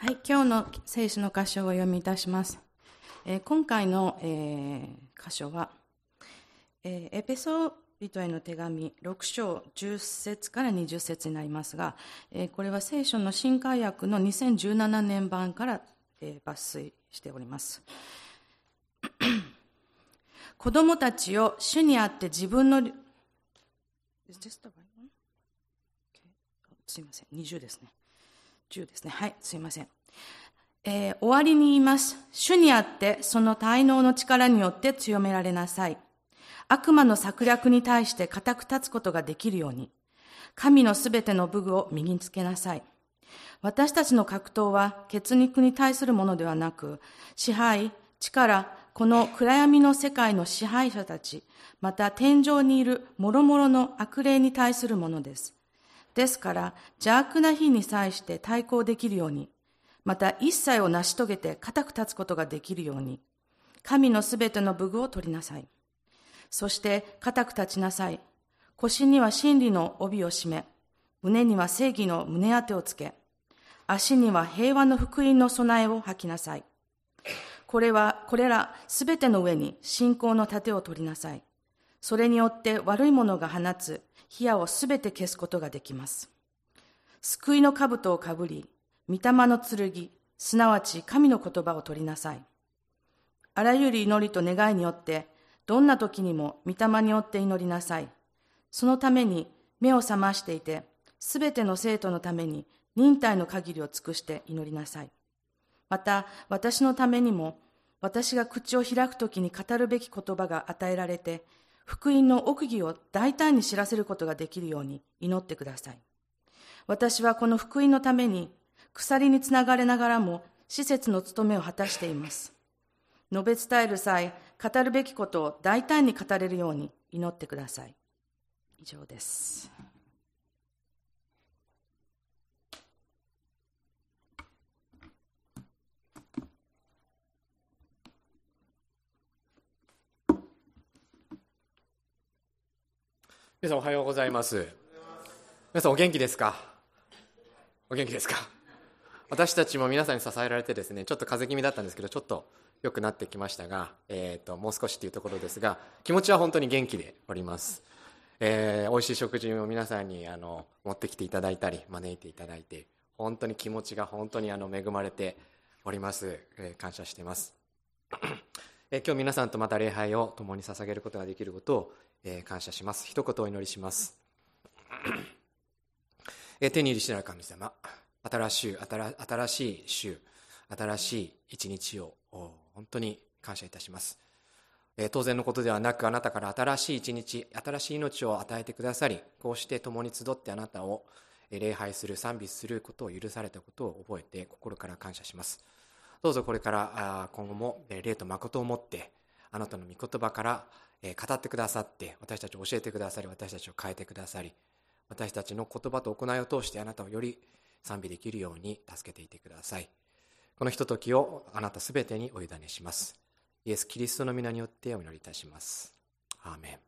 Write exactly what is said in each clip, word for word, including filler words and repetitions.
はい、今日の聖書の箇所をお読みいたします。えー、今回の、えー、箇所は、えー、エペソ人への手紙ろく章じゅっ節からにじゅっ節になりますが、えー、これは聖書の新海訳のにせんじゅうななねん版から、えー、抜粋しております。子供たちを主にあって自分の、すいません、にじゅうですね。じゅうですね。はい、すいません。えー、終わりに言います。主にあってその滞納の力によって強められなさい。悪魔の策略に対して固く立つことができるように、神のすべての武具を身につけなさい。私たちの格闘は血肉に対するものではなく、支配、力、この暗闇の世界の支配者たち、また天上にいる諸々の悪霊に対するものです。ですから、邪悪な日に際して対抗できるように、また一切を成し遂げて固く立つことができるように、神のすべての武具を取りなさい。そして固く立ちなさい。腰には真理の帯を締め、胸には正義の胸当てをつけ、足には平和の福音の備えを履きなさい。これは、これらすべての上に信仰の盾を取りなさい。それによって悪いものが放つ火矢をすべて消すことができます。救いの兜をかぶり、御霊の剣、すなわち神の言葉を取りなさい。あらゆる祈りと願いによって、どんな時にも御霊によって祈りなさい。そのために目を覚ましていて、すべての生徒のために忍耐の限りを尽くして祈りなさい。また、私のためにも、私が口を開くときに語るべき言葉が与えられて、福音の奥義を大胆に知らせることができるように祈ってください。私はこの福音のために、鎖につながれながらも、施設の務めを果たしています。述べ伝える際、語るべきことを大胆に語れるように祈ってください。以上です。 皆さんおはようございます。皆さんお元気ですか？お元気ですか？私たちも皆さんに支えられてですね、ちょっと風邪気味だったんですけど、ちょっと良くなってきましたが、えーと、もう少しというところですが、気持ちは本当に元気でおります。えー、美味しい食事を皆さんにあの持ってきていただいたり、招いていただいて、本当に気持ちが本当にあの恵まれております。えー、感謝しています。えー、今日皆さんとまた礼拝を共に捧げることができることを、えー、感謝します。一言お祈りします。えー、天にいる父なる神様、新しい、新しい週、新しい一日を本当に感謝いたします。えー、当然のことではなく、あなたから新しい一日、新しい命を与えてくださり、こうして共に集ってあなたを礼拝する、賛美することを許されたことを覚えて心から感謝します。どうぞこれから今後も霊と誠をもってあなたの御言葉から語ってくださって、私たちを教えてくださり、私たちを変えてくださり、私たちの言葉と行いを通してあなたをより賛美できるように助けていてください。このひとときをあなたすべてにお委ねします。イエス・キリストの皆によってお祈りいたします。アーメ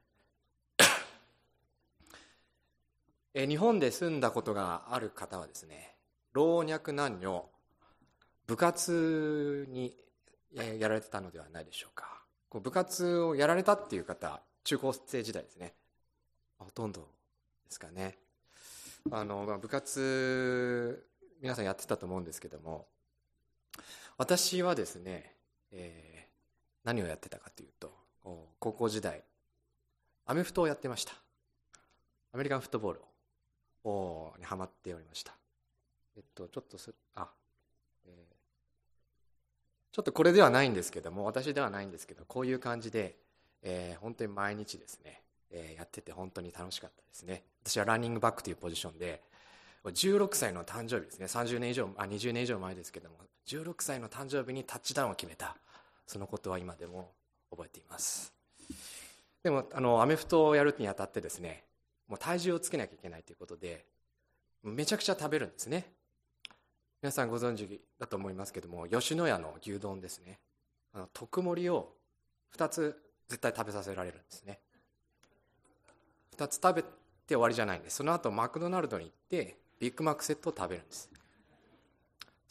ン。え日本で住んだことがある方はですね、老若男女部活にやられてたのではないでしょうか。こう部活をやられたっていう方、中高生時代ですね、ほとんどですかね。あの部活皆さんやってたと思うんですけども、私はですね、えー、何をやってたかというと、高校時代アメフトをやってました。アメリカンフットボールをにハマっておりました。えっとちょっとすあ、えー、ちょっとこれではないんですけども、私ではないんですけど、こういう感じで、えー、本当に毎日ですね、えー、やってて本当に楽しかったですね。私はランニングバックというポジションで、じゅうろくさいの誕生日ですね、さんじゅうねん以上、あ、にじゅうねん以上前ですけども、じゅうろくさいの誕生日にタッチダウンを決めた、そのことは今でも覚えています。でもあのアメフトをやるにあたってですね、もう体重をつけなきゃいけないということで、めちゃくちゃ食べるんですね。皆さんご存知だと思いますけども、吉野家の牛丼ですね、あの特盛りをふたつ絶対食べさせられるんですね。ふたつ食べて終わりじゃないんです。その後マクドナルドに行ってビッグマックセットを食べるんです。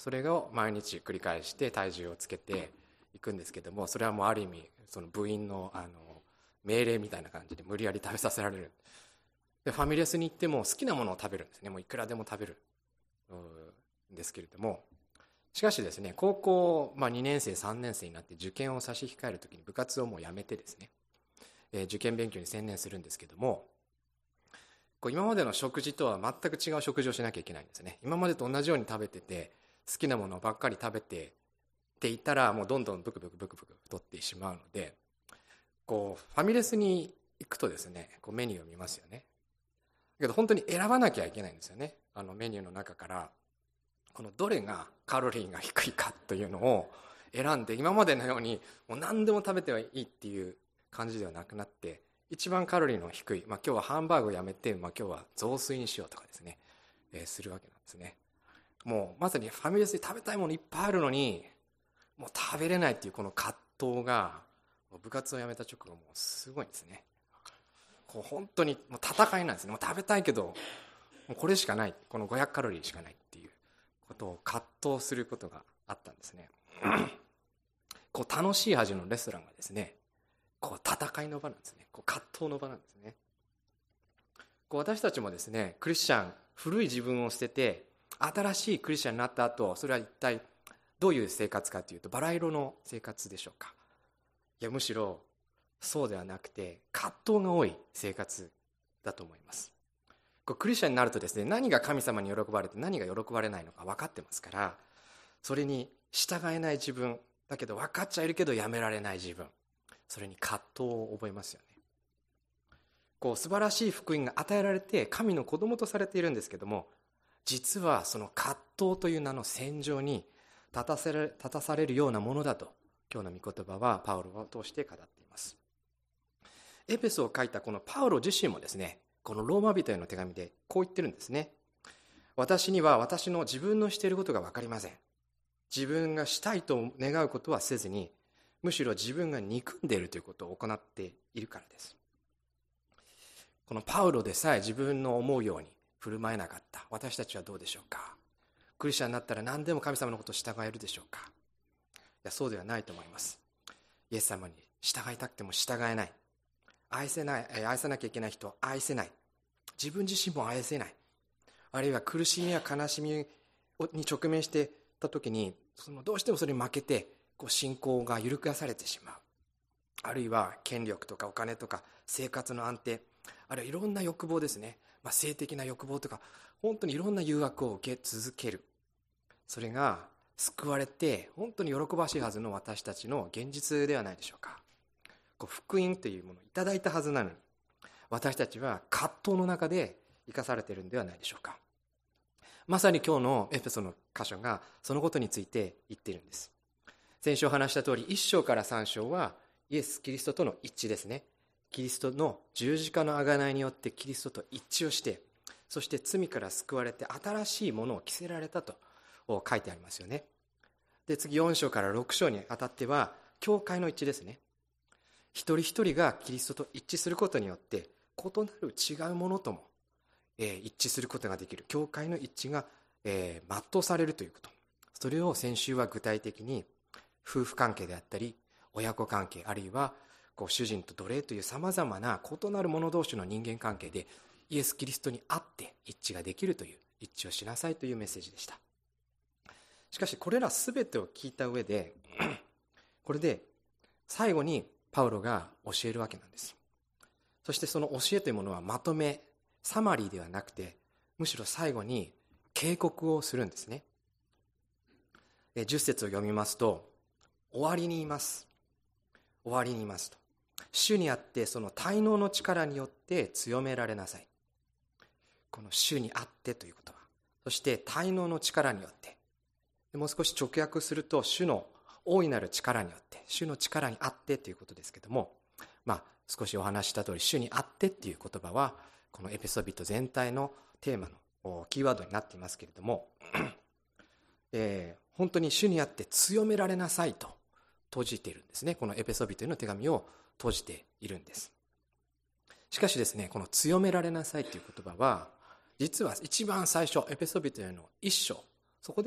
それを毎日繰り返して体重をつけていくんですけども、それはもうある意味その部員のあの命令みたいな感じで無理やり食べさせられる。でファミレスに行っても好きなものを食べるんですね。もういくらでも食べるんですけれども、しかしですね、高校、まあ、にねん生さんねん生になって受験を差し控えるときに部活をもうやめてですね、えー、受験勉強に専念するんですけども、こう今までの食事とは全く違う食事をしなきゃいけないんですね。今までと同じように食べてて好きなものばっかり食べてっていったら、もうどんどんブクブクブクブク太ってしまうので、こうファミレスに行くとですね、こうメニューを見ますよね。だけど本当に選ばなきゃいけないんですよね。あのメニューの中からこのどれがカロリーが低いかというのを選んで、今までのようにもう何でも食べてはいいっていう感じではなくなって、一番カロリーの低い、まあ、今日はハンバーグをやめて、まあ、今日は雑炊にしようとかですね、えー、するわけなんですね。もうまさにファミレスで食べたいものいっぱいあるのにもう食べれないっていうこの葛藤が、部活を辞めた直後もうすごいんですね。こう本当にもう戦いなんですね。もう食べたいけどもうこれしかない、このごひゃくカロリーしかないっていうことを葛藤することがあったんですね。こう楽しい味のレストランがですね、こう戦いの場なんですね。こう葛藤の場なんですね。こう私たちもですね、クリスチャン、古い自分を捨てて新しいクリスチャンになった後、それは一体どういう生活かというと、バラ色の生活でしょうか。いやむしろそうではなくて葛藤が多い生活だと思います。こうクリスチャンになるとですね、何が神様に喜ばれて何が喜ばれないのか分かってますから、それに従えない自分だけど分かっちゃいるけどやめられない自分、それに葛藤を覚えますよね。こう素晴らしい福音が与えられて神の子供とされているんですけども、実はその葛藤という名の戦場に立たせる、立たされるようなものだと、今日の御言葉はパウロを通して語っています。エペソを書いたこのパウロ自身もですね、このローマ人への手紙でこう言ってるんですね。私には私の自分のしていることが分かりません。自分がしたいと願うことはせずに、むしろ自分が憎んでいるということを行っているからです。このパウロでさえ自分の思うように振る舞えなかった私たちはどうでしょうか。クリスチャンになったら何でも神様のことを従えるでしょうか。いやそうではないと思います。イエス様に従いたくても従えない、愛せない、愛さなきゃいけない人を愛せない、自分自身も愛せない、あるいは苦しみや悲しみに直面してた時にそのどうしてもそれに負けてこう信仰が揺るがされてしまう、あるいは権力とかお金とか生活の安定、あるいはいろんな欲望ですね、まあ、性的な欲望とか本当にいろんな誘惑を受け続ける、それが救われて本当に喜ばしいはずの私たちの現実ではないでしょうか。こう福音というものをいただいたはずなのに、私たちは葛藤の中で生かされているのではないでしょうか。まさに今日のエペソの箇所がそのことについて言っているんです。先週話した通りいっ章からさん章はイエス・キリストとの一致ですね。キリストの十字架の贖いによってキリストと一致をして、そして罪から救われて新しいものを着せられたと書いてありますよね。で次よん章からろく章にあたっては教会の一致ですね。一人一人がキリストと一致することによって異なる違うものとも、えー、一致することができる教会の一致が、えー、全うされるということ、それを先週は具体的に夫婦関係であったり親子関係、あるいはこう主人と奴隷というさまざまな異なる者同士の人間関係でイエス・キリストにあって一致ができるという、一致をしなさいというメッセージでした。しかしこれら全てを聞いた上でこれで最後にパウロが教えるわけなんです。そしてその教えというものはまとめ、サマリーではなくて、むしろ最後に警告をするんですね。じゅっ節を読みますと、終わりに言います。終わりに言いますと。主にあってその滞納の力によって強められなさい。この主にあってということは、そして滞納の力によって、もう少し直訳すると主の大いなる力によって、主の力にあってということですけども、まあ少しお話しした通り主にあってっていう言葉はこのエペソビト全体のテーマのキーワードになっていますけれども、えー、本当に主にあって強められなさいと閉じているんですね。このエペソビトへの手紙を閉じているんです。しかしですね、この強められなさいという言葉は実は一番最初エペソビトへの一章、そこでも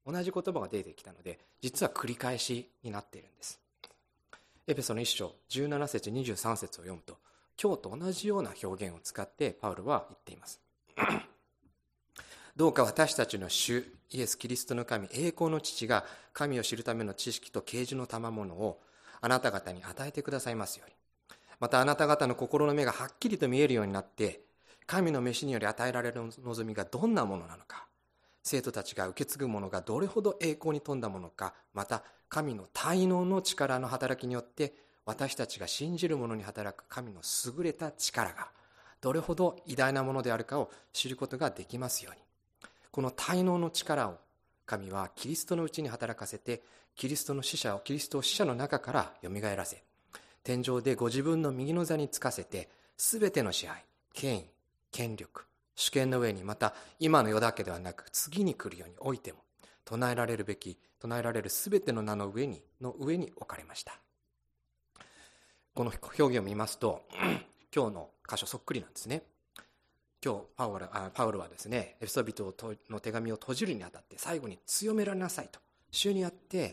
同じ言葉が出てきたので、実は繰り返しになっているんです。エペソの一章じゅうなな節にじゅうさん節を読むと、今日と同じような表現を使ってパウロは言っています。どうか私たちの主イエス・キリストの神、栄光の父が神を知るための知識と啓示の賜物をあなた方に与えてくださいますように。またあなた方の心の目がはっきりと見えるようになって、神の召しにより与えられる望みがどんなものなのか、生徒たちが受け継ぐものがどれほど栄光に富んだものか、また神の大能の力の働きによって私たちが信じる者に働く神の優れた力がどれほど偉大なものであるかを知ることができますように。この大能の力を神はキリストのうちに働かせて、キリストの死者をキリストを死者の中からよみがえらせ、天上でご自分の右の座につかせて、すべての支配、権威、権力、主権の上に、また今の世だけではなく次に来るようにおいても唱えられるべき、唱えられるすべての名の上にの上に置かれました。この表現を見ますと、今日の箇所そっくりなんですね。今日パウロ、あパウロはですね、エペソビトの手紙を閉じるにあたって最後に強められなさいと、主にあって、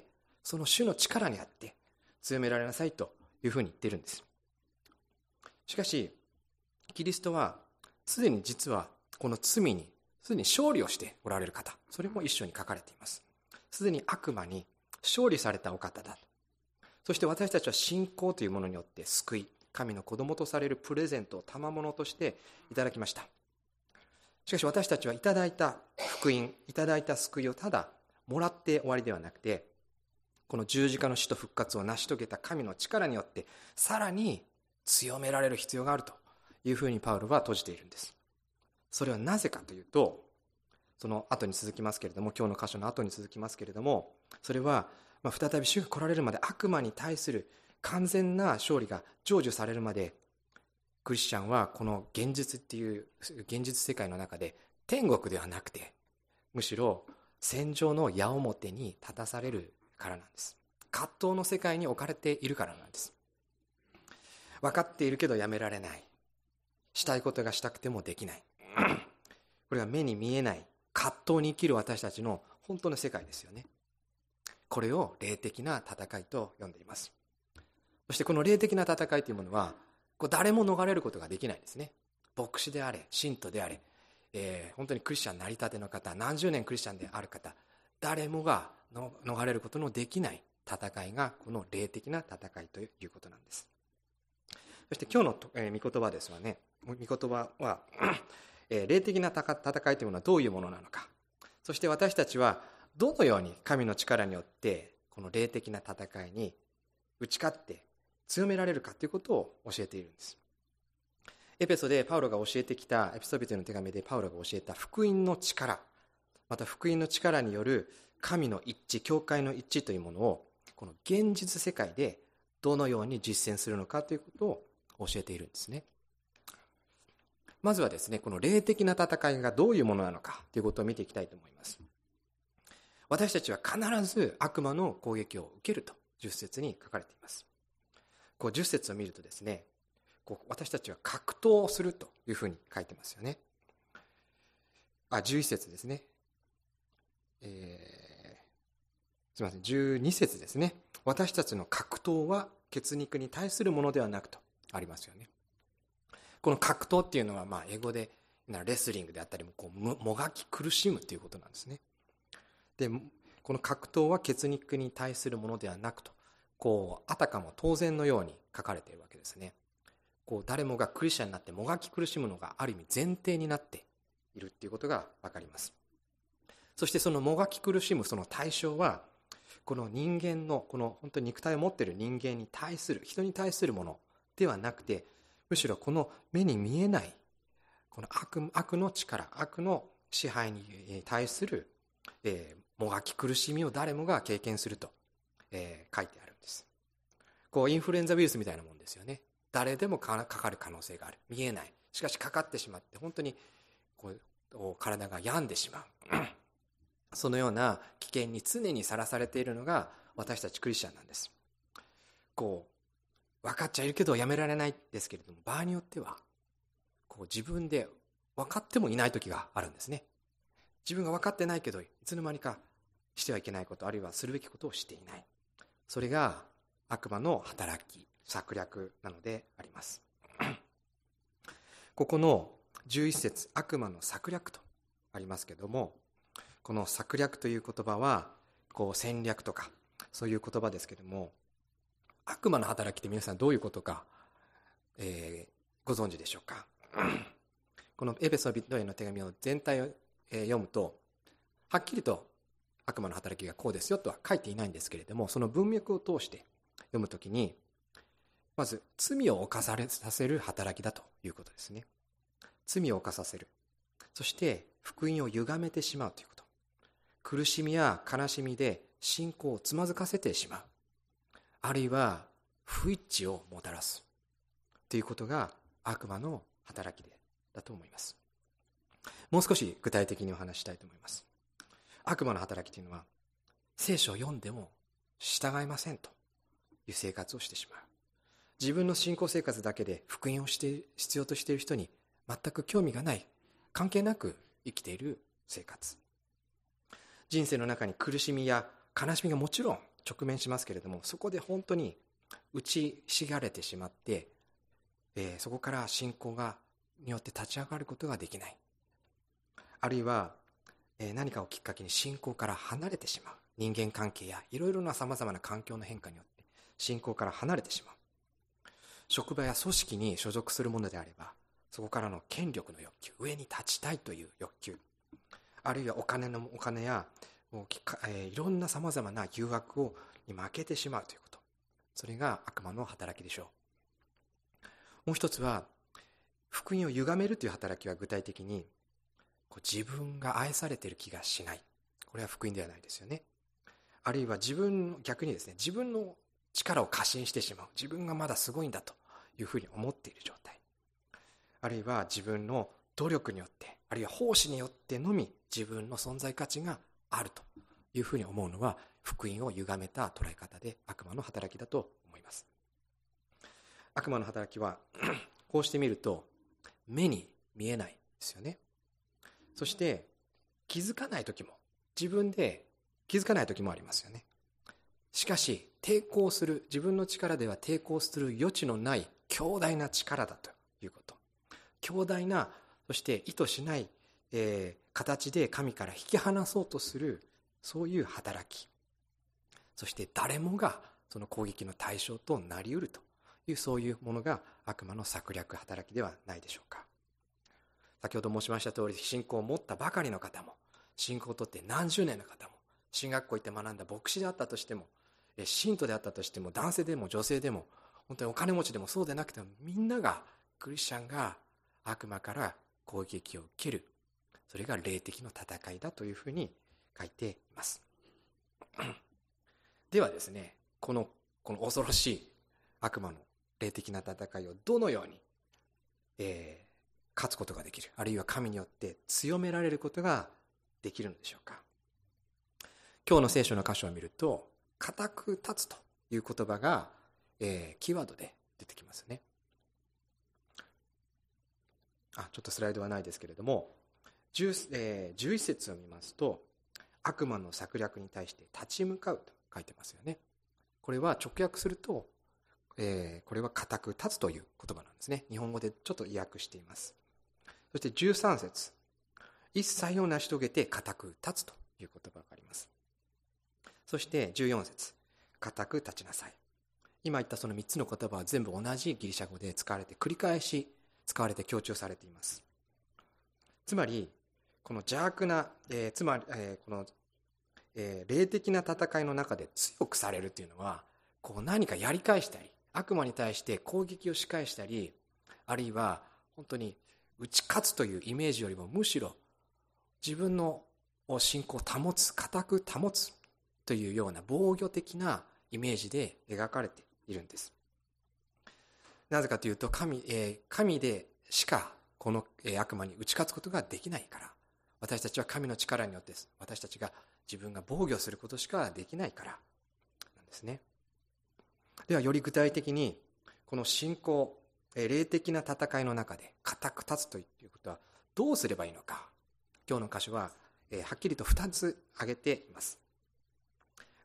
その主の力にあって強められなさいというふうに言っているんです。しかしキリストはすでに実はこの罪にすでに勝利をしておられる方、それも一緒に書かれています。すでに悪魔に勝利されたお方だ。そして私たちは信仰というものによって救い、神の子供とされるプレゼントを賜物としていただきました。しかし私たちはいただいた福音、いただいた救いをただもらって終わりではなくて、この十字架の死と復活を成し遂げた神の力によってさらに強められる必要があるというふうにパウロは閉じているんです。それはなぜかというと、その後に続きますけれども、今日の箇所の後に続きますけれども、それはまあ再び主が来られるまで、悪魔に対する完全な勝利が成就されるまで、クリスチャンはこの現実っていう現実世界の中で天国ではなくて、むしろ戦場の矢面に立たされるからなんです。葛藤の世界に置かれているからなんです。分かっているけどやめられない、したいことがしたくてもできない、これは目に見えない葛藤に生きる私たちの本当の世界ですよね。これを霊的な戦いと呼んでいます。そしてこの霊的な戦いというものはこう誰も逃れることができないんですね。牧師であれ、信徒であれ、えー、本当にクリスチャンなりたての方、何十年クリスチャンである方、誰もがの逃れることのできない戦いがこの霊的な戦いということなんです。そして今日の、えー、御言葉ですわね。御言葉は、えー、霊的な戦いというものはどういうものなのか、そして私たちはどのように神の力によってこの霊的な戦いに打ち勝って強められるかということを教えているんです。エペソでパウロが教えてきた、エペソビトへの手紙でパウロが教えた福音の力、また福音の力による神の一致、教会の一致というものをこの現実世界でどのように実践するのかということを教えているんですね。まずはですね、この霊的な戦いがどういうものなのかということを見ていきたいと思います。私たちは必ず悪魔の攻撃を受けるとじゅっ節に書かれています。こうじゅっ節を見るとですね、こう私たちは格闘をするというふうに書いてますよね。あ、じゅういち節ですね。えー、すみません、じゅうに節ですね。私たちの格闘は血肉に対するものではなくとありますよね。この格闘っていうのは、まあ英語でレスリングであったりもこうもがき苦しむということなんですね。で、この格闘は血肉に対するものではなくと、こうあたかも当然のように書かれているわけですね。こう誰もがクリスチャンになってもがき苦しむのがある意味前提になっているっていうことが分かります。そしてそのもがき苦しむその対象は、この人間のこの本当に肉体を持っている人間に対する、人に対するものではなくて、むしろこの目に見えないこの 悪, 悪の力、悪の支配に対する、えー、もがき苦しみを誰もが経験すると、えー、書いてあるんです。こうインフルエンザウイルスみたいなもんですよね。誰でもかかる可能性がある、見えない、しかしかかってしまって本当にこう体が病んでしまうそのような危険に常にさらされているのが私たちクリスチャンなんです。こう分かっちゃいるけどやめられないですけれども、場合によってはこう自分で分かってもいない時があるんですね。自分が分かってないけどいつの間にかしてはいけないこと、あるいはするべきことをしていない。それが悪魔の働き、策略なのであります。ここのじゅういち節、悪魔の策略とありますけれども、この策略という言葉はこう戦略とかそういう言葉ですけれども、悪魔の働きって皆さんどういうことか、えー、ご存知でしょうか。このエペソビトへの手紙を全体を読むと、はっきりと悪魔の働きがこうですよとは書いていないんですけれども、その文脈を通して読むときに、まず罪を犯させる働きだということですね。罪を犯させる。そして福音を歪めてしまうということ。苦しみや悲しみで信仰をつまずかせてしまう。あるいは不一致をもたらすということが悪魔の働きだと思います。もう少し具体的にお話ししたいと思います。悪魔の働きというのは、聖書を読んでも従いませんという生活をしてしまう。自分の信仰生活だけで福音をして必要としている人に全く興味がない、関係なく生きている生活。人生の中に苦しみや悲しみがもちろん直面しますけれども、そこで本当に打ちひしがれてしまって、えー、そこから信仰がによって立ち上がることができない。あるいは、えー、何かをきっかけに信仰から離れてしまう。人間関係やいろいろなさまざまな環境の変化によって信仰から離れてしまう。職場や組織に所属するものであれば、そこからの権力の欲求、上に立ちたいという欲求、あるいはお金のお金やもう、えー、いろんなさまざまな誘惑をに負けてしまうということ、それが悪魔の働きでしょう。もう一つは、福音を歪めるという働きは具体的に、こう自分が愛されている気がしない。これは福音ではないですよね。あるいは自分、逆にですね、自分の力を過信してしまう。自分がまだすごいんだというふうに思っている状態。あるいは自分の努力によって、あるいは奉仕によってのみ自分の存在価値があるというふうに思うのは、福音を歪めた捉え方で悪魔の働きだと思います。悪魔の働きはこうして見ると目に見えないですよね。そして気づかない時も、自分で気づかない時もありますよね。しかし抵抗する、自分の力では抵抗する余地のない強大な力だということ。強大な、そして意図しない、えー、形で神から引き離そうとする、そういう働き。そして誰もがその攻撃の対象となりうるという、そういうものが悪魔の策略、働きではないでしょうか。先ほど申しました通り、信仰を持ったばかりの方も、信仰をとって何十年の方も、進学校行って学んだ牧師であったとしても、信徒であったとしても、男性でも女性でも、本当にお金持ちでもそうでなくても、みんなが、クリスチャンが悪魔から攻撃を受ける。それが霊的な戦いだというふうに書いています。ではですね、この、この恐ろしい悪魔の霊的な戦いをどのように、えー、勝つことができる、あるいは神によって強められることができるのでしょうか。今日の聖書の箇所を見ると、固く立つという言葉が、えー、キーワードで出てきますね。あ、ちょっとスライドはないですけれども、じゅう、えー、じゅういち節を見ますと、悪魔の策略に対して立ち向かうと書いてますよね。これは直訳すると、えー、これは固く立つという言葉なんですね。日本語でちょっと意訳しています。そしてじゅうさん節、一切を成し遂げて固く立つという言葉があります。そしてじゅうよん節、固く立ちなさい。今言ったそのみっつの言葉は全部同じギリシャ語で使われて、繰り返し使われて強調されています。つまりこの邪悪な、えー、つまり、えー、この、えー、霊的な戦いの中で強くされるというのは、こう何かやり返したり、悪魔に対して攻撃を仕返したり、あるいは本当に打ち勝つというイメージよりも、むしろ自分の信仰を保つ、固く保つというような防御的なイメージで描かれているんです。なぜかというと、神、えー、神でしかこの悪魔に打ち勝つことができないから。私たちは神の力によって、私たちが自分が防御することしかできないからなんですね。ではより具体的に、この信仰、霊的な戦いの中で固く立つということはどうすればいいのか。今日の箇所は、えー、はっきりとふたつ挙げています。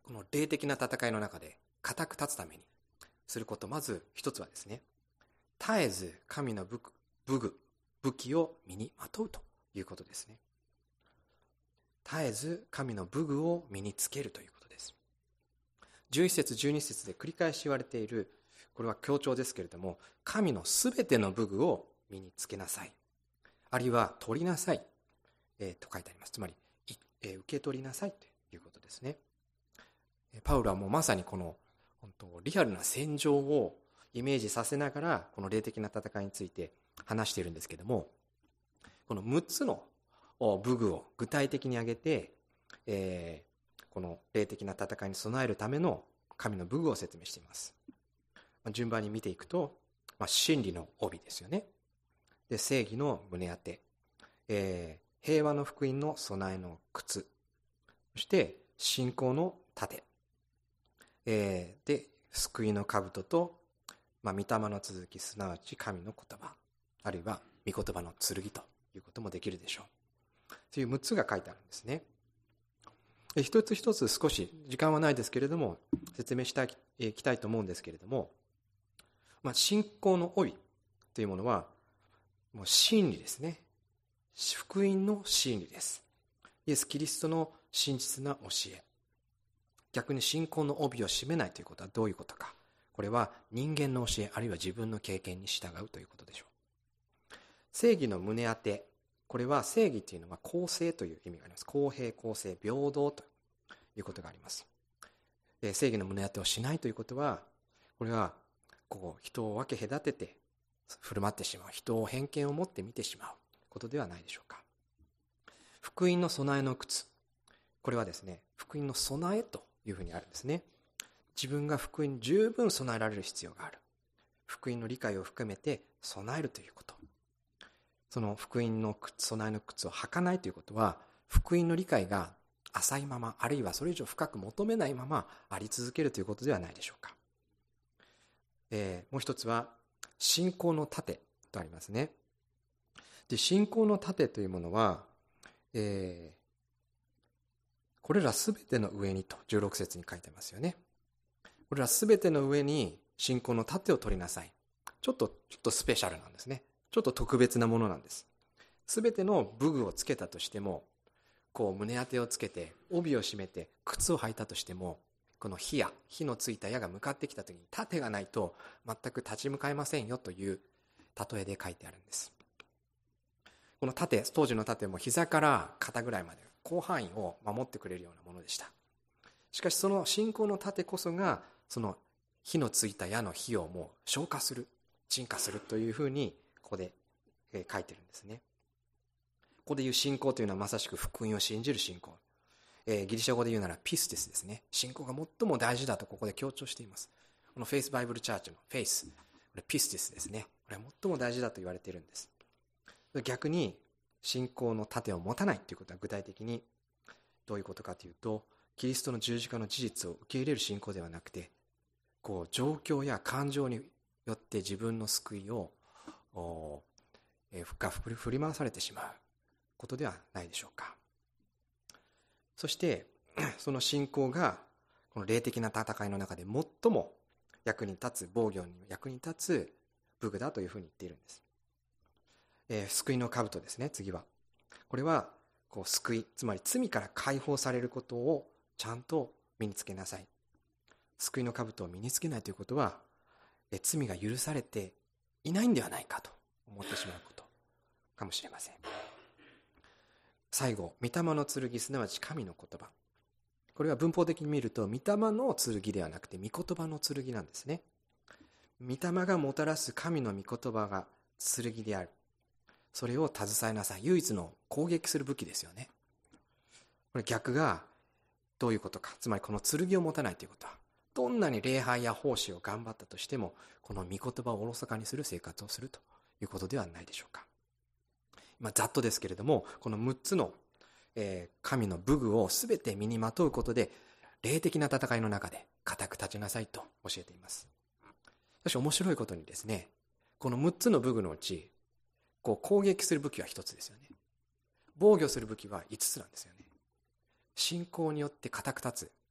この霊的な戦いの中で固く立つためにすること、まず一つはですね、絶えず神の武具、武器を身にまとうということですね。絶えず神の武具を身につけるということです。じゅういち節じゅうに節で繰り返し言われている、これは強調ですけれども、神のすべての武具を身につけなさい、あるいは取りなさい、えー、と書いてあります。つまり、えー、受け取りなさいということですね。パウロはもうまさにこの本当リアルな戦場をイメージさせながらこの霊的な戦いについて話しているんですけれども、このむっつの武具を具体的に挙げて、えー、この霊的な戦いに備えるための神の武具を説明しています。順番に見ていくと、まあ、真理の帯ですよね。で、正義の胸当て、えー、平和の福音の備えの靴、そして信仰の盾、えー、で救いの兜と、まあ、御霊の続き、すなわち神の言葉、あるいは御言葉の剣ということもできるでしょう。というむっつが書いてあるんですね。一つ一つ少し時間はないですけれども説明していきたいと思うんですけれども、まあ、信仰の帯というものはもう真理ですね。福音の真理です。イエス・キリストの真実な教え。逆に信仰の帯を締めないということはどういうことか。これは人間の教え、あるいは自分の経験に従うということでしょう。正義の胸当て、これは正義というのは公正という意味があります。公平、公正、平等ということがあります。正義の胸当てをしないということは、これはこう人を分け隔てて振る舞ってしまう、人を偏見を持って見てしまうことではないでしょうか。福音の備えの靴、これはですね、福音の備えというふうにあるんですね。自分が福音に十分備えられる必要がある。福音の理解を含めて備えるということ。その福音の備えの靴を履かないということは、福音の理解が浅いまま、あるいはそれ以上深く求めないままあり続けるということではないでしょうか。えー、もう一つは信仰の盾とありますね。で、信仰の盾というものは、えー、これらすべての上にとじゅうろく節に書いてますよね。これらすべての上に信仰の盾を取りなさい。ちょっとちょっとスペシャルなんですね。ちょっと特別なものなんです。すべての武具をつけたとしても、こう胸当てをつけて帯を締めて靴を履いたとしても、この火矢、火のついた矢が向かってきたときに盾がないと全く立ち向かえませんよという例えで書いてあるんです。この盾、当時の盾も膝から肩ぐらいまで広範囲を守ってくれるようなものでした。しかしその信仰の盾こそがその火のついた矢の火をもう消化する、鎮火するというふうにここで書いてるんですね。ここで言う信仰というのはまさしく福音を信じる信仰。えー、ギリシャ語で言うならピステスですね。信仰が最も大事だとここで強調しています。このフェイスバイブルチャーチのフェイス、これピステスですね。これは最も大事だと言われているんです。逆に信仰の盾を持たないということは具体的にどういうことかというと、キリストの十字架の事実を受け入れる信仰ではなくて、こう状況や感情によって自分の救いをえー、振り回されてしまうことではないでしょうか。そしてその信仰がこの霊的な戦いの中で最も役に立つ、防御に役に立つ武具だというふうに言っているんです。えー、救いの兜ですね。次はこれはこう救い、つまり罪から解放されることをちゃんと身につけなさい。救いの兜を身につけないということは、えー、罪が許されていないんではないかと思ってしまうことかもしれません。最後、御霊の剣、すなわち神の言葉。これは文法的に見ると御霊の剣ではなくて御言葉の剣なんですね。御霊がもたらす神の御言葉が剣である。それを携えなさい。唯一の攻撃する武器ですよね。これ逆がどういうことか。つまりこの剣を持たないということは、どんなに礼拝や奉仕を頑張ったとしても、この御言葉をおろそかにする生活をするということではないでしょうか。まあ、ざっとですけれども、このむっつの、えー、神の武具をすべて身にまとうことで、霊的な戦いの中で固く立ちなさいと教えています。しかし面白いことにですね、このむっつの武具のうち、こう攻撃する武器はひとつですよね。防御する武器はいつつなんですよね。信仰によって固く立つ、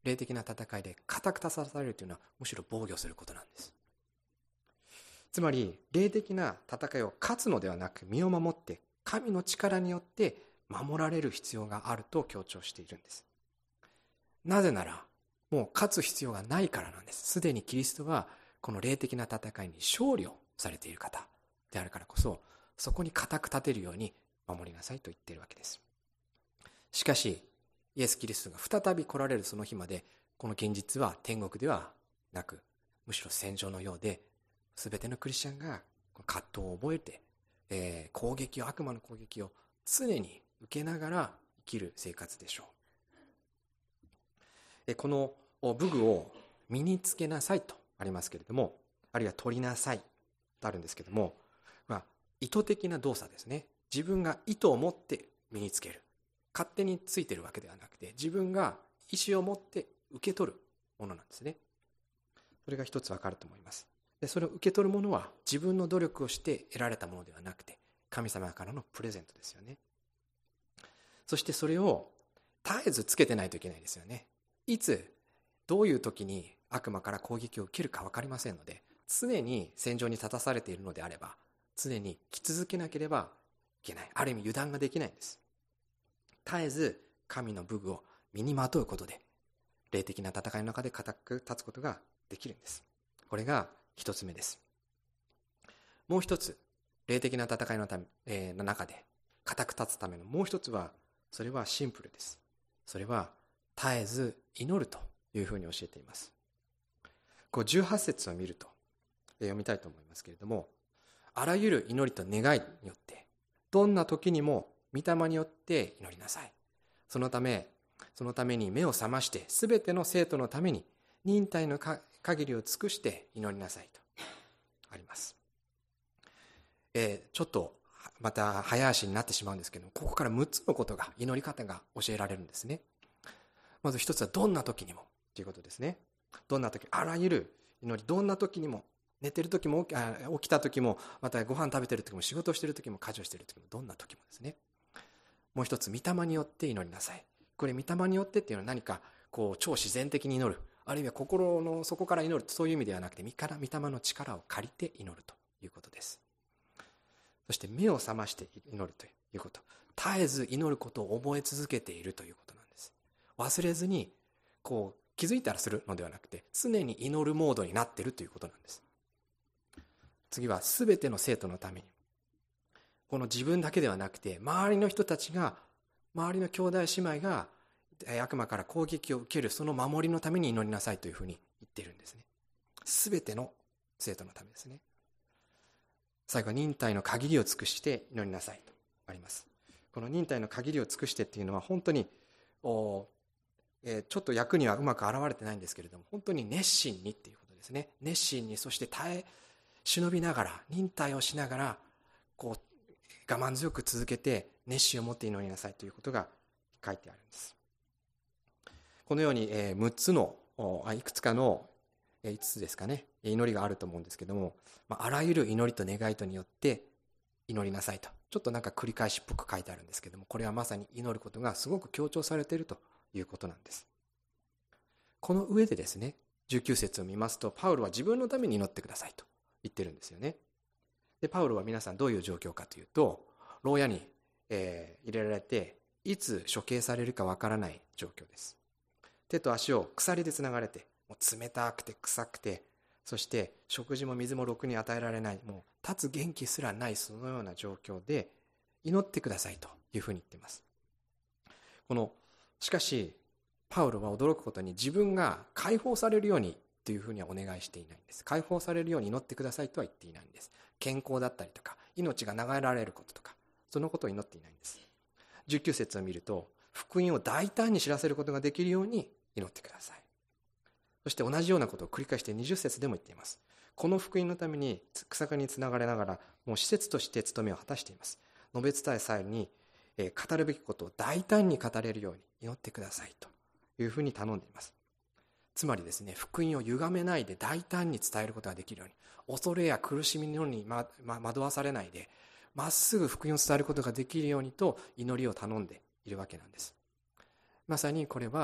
霊的な戦いで固く立たされるというのはむしろ防御することなんです。つまり霊的な戦いを勝つのではなく、身を守って神の力によって守られる必要があると強調しているんです。なぜならもう勝つ必要がないからなんです。すでにキリストはこの霊的な戦いに勝利をされている方であるからこそ、そこに固く立てるように守りなさいと言っているわけです。しかしイエス・キリストが再び来られるその日まで、この現実は天国ではなく、むしろ戦場のようで、すべてのクリスチャンが葛藤を覚えて、えー、攻撃を悪魔の攻撃を常に受けながら生きる生活でしょう。えー、この武具を身につけなさいとありますけれども、あるいは取りなさいとあるんですけれども、まあ、意図的な動作ですね。自分が意図を持って身につける、勝手についているわけではなくて、自分が意思を持って受け取るものなんですね。それが一つわかると思います。でそれを受け取るものは自分の努力をして得られたものではなくて、神様からのプレゼントですよね。そしてそれを絶えずつけてないといけないですよね。いつどういう時に悪魔から攻撃を受けるか分かりませんので、常に戦場に立たされているのであれば、常に着続けなければいけない。ある意味油断ができないんです。絶えず神の武具を身にまとうことで、霊的な戦いの中で固く立つことができるんです。これが一つ目です。もう一つ、霊的な戦いのため、えー、の中で固く立つためのもう一つは、それはシンプルです。それは絶えず祈るというふうに教えています。こうじゅうはち節を見ると、えー、読みたいと思いますけれども、あらゆる祈りと願いによってどんな時にも御霊によって祈りなさい。そのためそのために目を覚まして、すべての生徒のために忍耐の限りを尽くして祈りなさいとあります。えー、ちょっとまた早足になってしまうんですけども、ここからむっつのことが、祈り方が教えられるんですね。まず一つはどんな時にもということですね。どんな時、あらゆる祈り、どんな時にも、寝てる時も起きた時も、またご飯食べてる時も、仕事してる時も、家事をしてる時も、どんな時もですね。もう一つ、御霊によって祈りなさい。これ御霊によってっていうのは何かこう超自然的に祈る、あるいは心の底から祈る、そういう意味ではなくて、御霊の力を借りて祈るということです。そして目を覚まして祈るということ、絶えず祈ることを覚え続けているということなんです。忘れずにこう気づいたらするのではなくて、常に祈るモードになっているということなんです。次はすべての生徒のために、この自分だけではなくて、周りの人たちが、周りの兄弟姉妹が悪魔から攻撃を受ける、その守りのために祈りなさいというふうに言っているんですね。すべての生徒のためですね。最後は忍耐の限りを尽くして祈りなさいとあります。この忍耐の限りを尽くしてっていうのは、本当にお、えー、ちょっと訳にはうまく表れてないんですけれども、本当に熱心にっていうことですね。熱心に、そして耐え忍びながら、忍耐をしながら、こう我慢強く続けて熱心を持って祈りなさいということが書いてあるんです。このように、えー、むっつのあいくつかのいつつですかね、祈りがあると思うんですけども、まあ、あらゆる祈りと願いとによって祈りなさいと、ちょっとなんか繰り返しっぽく書いてあるんですけども、これはまさに祈ることがすごく強調されているということなんです。この上でですね、じゅうきゅう節を見ますと、パウロは自分のために祈ってくださいと言ってるんですよね。でパウロは皆さんどういう状況かというと、牢屋に、えー、入れられて、いつ処刑されるかわからない状況です。手と足を鎖でつながれて、もう冷たくて臭くて、そして食事も水もろくに与えられない、もう立つ元気すらない、そのような状況で祈ってくださいというふうに言っています。このしかしパウロは驚くことに、自分が解放されるようにというふうにはお願いしていないんです。解放されるように祈ってくださいとは言っていないんです。健康だったりとか、命が長えられることとか、そのことを祈っていないんです。じゅうきゅう節を見ると、福音を大胆に知らせることができるように祈ってください。そして同じようなことを繰り返してにじゅっ節でも言っています。この福音のために草刈につながれながら、もう施設として務めを果たしています。述べ伝え際に、えー、語るべきことを大胆に語れるように祈ってくださいというふうに頼んでいます。つまりですね、福音を歪めないで大胆に伝えることができるように、恐れや苦しみのように、まま、惑わされないで、まっすぐ福音を伝えることができるようにと祈りを頼んでいるわけなんです。まさにこれは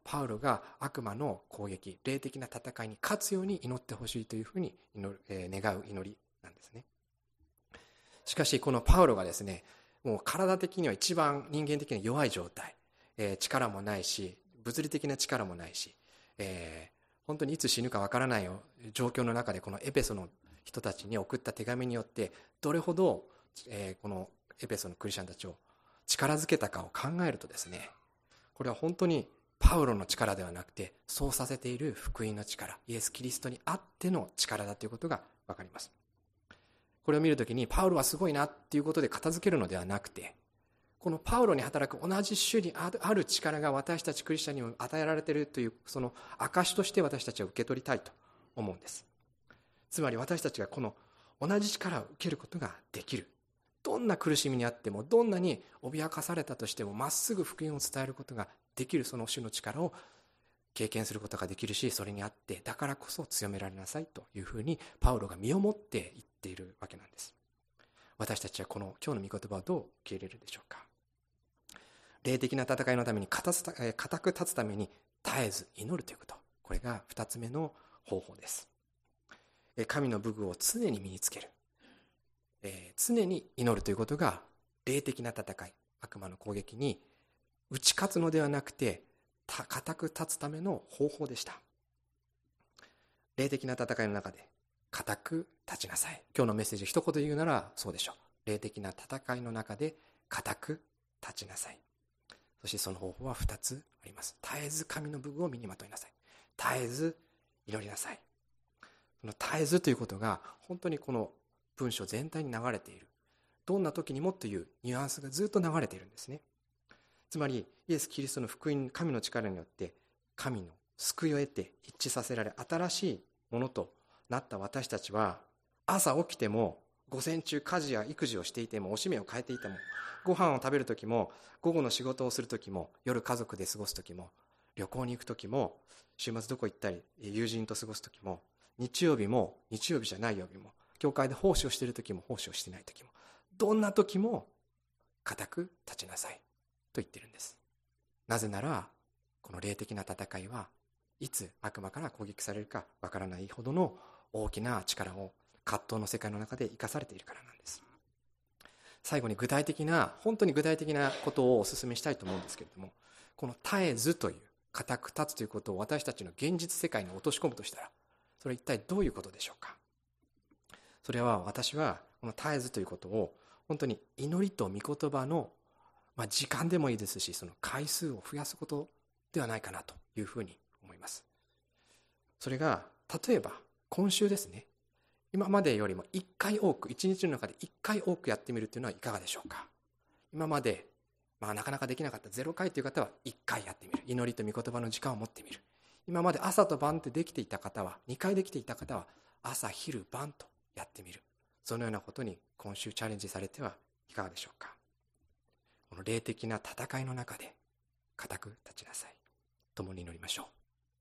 パウロが悪魔の攻撃、霊的な戦いに勝つように祈ってほしいというふうに祈る、えー、願う祈りなんですね。しかしこのパウロがですね、もう体的には一番人間的に弱い状態、えー、力もないし物理的な力もないし、えー、本当にいつ死ぬかわからない状況の中でこのエペソの人たちに送った手紙によってどれほど、えー、このエペソのクリスチャンたちを力づけたかを考えるとですね、これは本当にパウロの力ではなくて、そうさせている福音の力、イエス・キリストにあっての力だということが分かります。これを見るときにパウロはすごいなっていうことで片付けるのではなくて、このパウロに働く同じ種にある力が私たちクリスチャンにも与えられているという、その証として私たちは受け取りたいと思うんです。つまり私たちがこの同じ力を受けることができる。どんな苦しみにあっても、どんなに脅かされたとしても、まっすぐ福音を伝えることができる、その種の力を経験することができるし、それにあってだからこそ強められなさいというふうにパウロが身をもって言っているわけなんです。私たちはこの今日の御言葉をどう受け入れるでしょうか。霊的な戦いのために固く立つために絶えず祈るということ、これが二つ目の方法です。神の武具を常に身につける、えー、常に祈るということが霊的な戦い、悪魔の攻撃に打ち勝つのではなくて固く立つための方法でした。霊的な戦いの中で固く立ちなさい。今日のメッセージ一言で言うならそうでしょう。霊的な戦いの中で固く立ちなさい。そしてその方法は二つあります。絶えず神の武具を身にまといなさい。絶えず祈りなさい。その絶えずということが本当にこの文章全体に流れている。どんな時にもというニュアンスがずっと流れているんですね。つまりイエス・キリストの福音、神の力によって神の救いを得て一致させられ、新しいものとなった私たちは、朝起きても午前中家事や育児をしていても、おしめを変えていても、ご飯を食べる時も、午後の仕事をする時も、夜家族で過ごす時も、旅行に行く時も、週末どこ行ったり友人と過ごす時も、日曜日も日曜日じゃない曜日も、教会で奉仕をしている時も奉仕をしていない時も、どんな時も固く立ちなさいと言っているんです。なぜならこの霊的な戦いはいつ悪魔から攻撃されるかわからないほどの大きな力を葛藤の世界の中で生かされているからなんです。最後に具体的な、本当に具体的なことをお勧めしたいと思うんですけれども、この絶えずという、固く立つということを私たちの現実世界に落とし込むとしたら、それは一体どういうことでしょうか。それは私はこの絶えずということを本当に祈りと御言葉の、まあ、時間でもいいですし、その回数を増やすことではないかなというふうに思います。それが例えば今週ですね、今までよりもいっかい多く、いちにちの中でいっかい多くやってみるというのはいかがでしょうか。今まで、まあ、なかなかできなかったゼロかいという方はいっかいやってみる。祈りと御言葉の時間を持ってみる。今まで朝と晩ってできていた方は、にかいできていた方は朝昼晩とやってみる。そのようなことに今週チャレンジされてはいかがでしょうか。この霊的な戦いの中で固く立ちなさい。共に祈りましょう。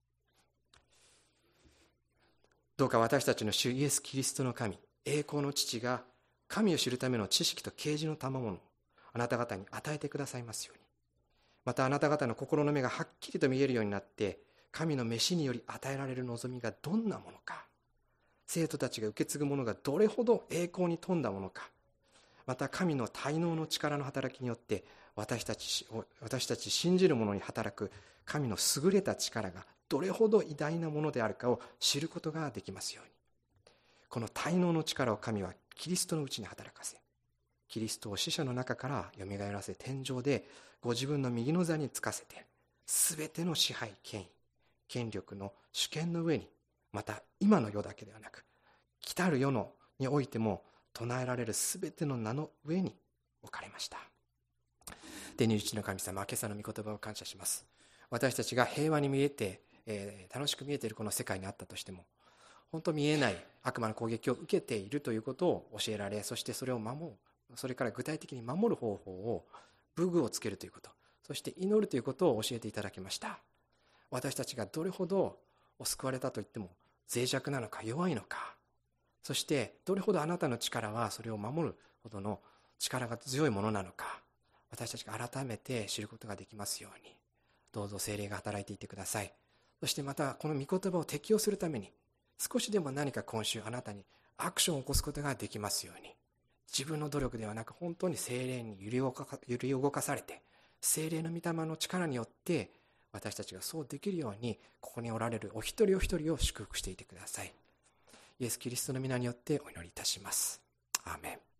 どうか私たちの主イエス・キリストの神、栄光の父が神を知るための知識と啓示の賜物をあなた方に与えてくださいますように。またあなた方の心の目がはっきりと見えるようになって、神の召しにより与えられる望みがどんなものか、生徒たちが受け継ぐものがどれほど栄光に富んだものか、また神の大能の力の働きによって私たち私たち信じる者に働く神の優れた力がどれほど偉大なものであるかを知ることができますように。この大能の力を神はキリストのうちに働かせ、キリストを死者の中からよみがえらせ、天上でご自分の右の座につかせて、すべての支配、権威、権力の主権の上に、また今の世だけではなく来たる世のにおいても唱えられるすべての名の上に置かれました。天に一の神様、今朝の御言葉を感謝します。私たちが平和に見えて、えー、楽しく見えているこの世界にあったとしても、本当見えない悪魔の攻撃を受けているということを教えられ、そしてそれを守る、それから具体的に守る方法を、武具をつけるということ、そして祈るということを教えていただきました。私たちがどれほど救われたといっても脆弱なのか弱いのか、そしてどれほどあなたの力はそれを守るほどの力が強いものなのか、私たちが改めて知ることができますように、 どうぞ聖霊が働いていってください。そしてまたこの御言葉を適用するために、少しでも何か今週あなたにアクションを起こすことができますように、自分の努力ではなく本当に聖霊に揺り動か、揺り動かされて、聖霊の御霊の力によって私たちがそうできるように、ここにおられるお一人お一人を祝福していてください。イエス・キリストの皆によってお祈りいたします。アーメン。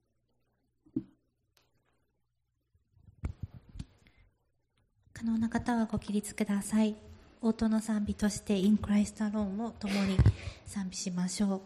可能な方はご起立ください。応答の賛美としてインクライストアローンを共に賛美しましょう。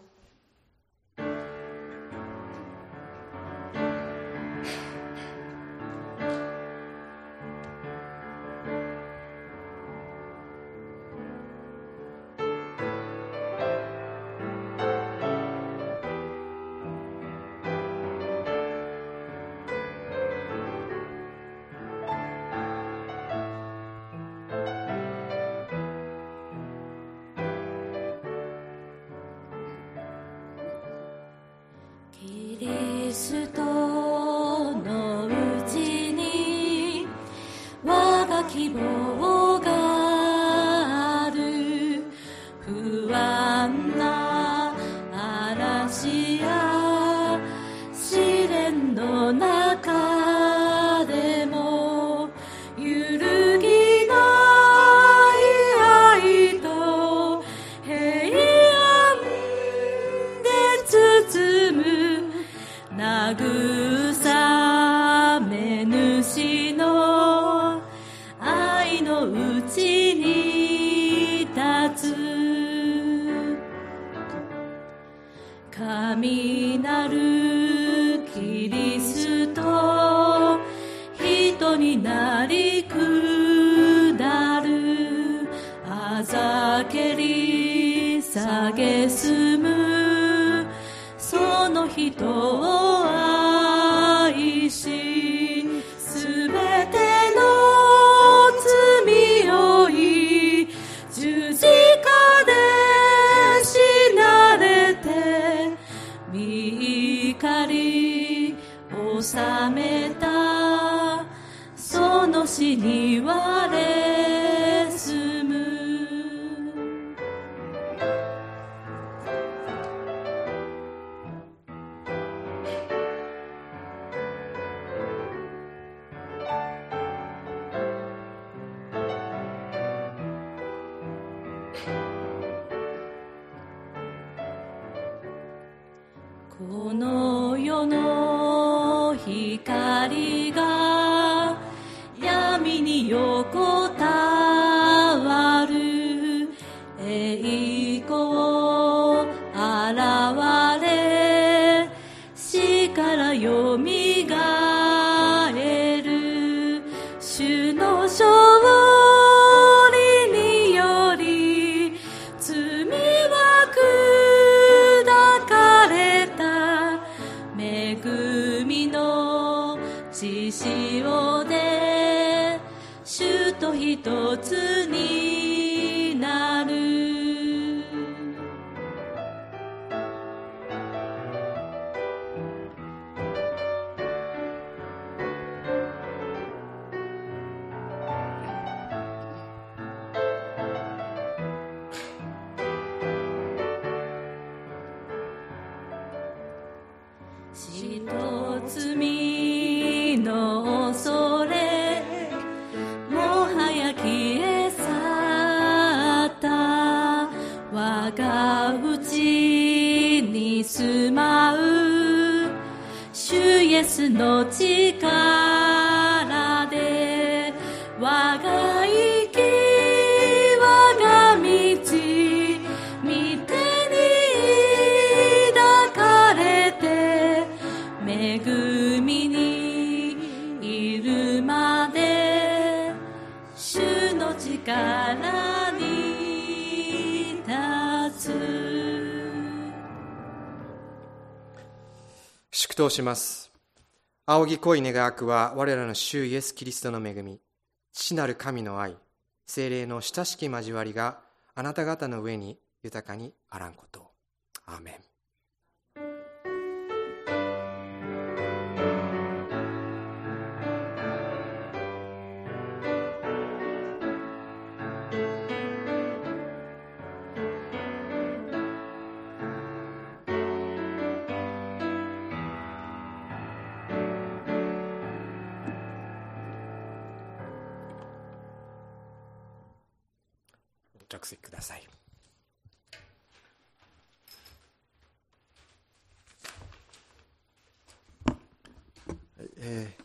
キリストのうちに我が希望がある。不安な嵐や試練の中でも揺るぎない愛と平安で包む慰め主の愛のうちに立つ。神なるキリスト、人になり下る。あざけり蔑むその人を愛し、すべての罪を負い十字架で死なれて、御怒り収めたその死に我住む。この世の光が闇に横たわる。栄光現れ死からよみがえる。主の勝利により罪は砕かれた。恵みの血潮で主と一つになる。死と罪の恐れもはや消え去った。我が内に住まう主イエスの力で、我が生き我が道御手に抱かれて、恵みにいるまで主の力に立つ。 祝祷します。仰ぎ恋願わくは我らの主イエスキリストの恵み、父なる神の愛、聖霊の親しき交わりがあなた方の上に豊かにあらんこと。アーメン。 着席ください。 えー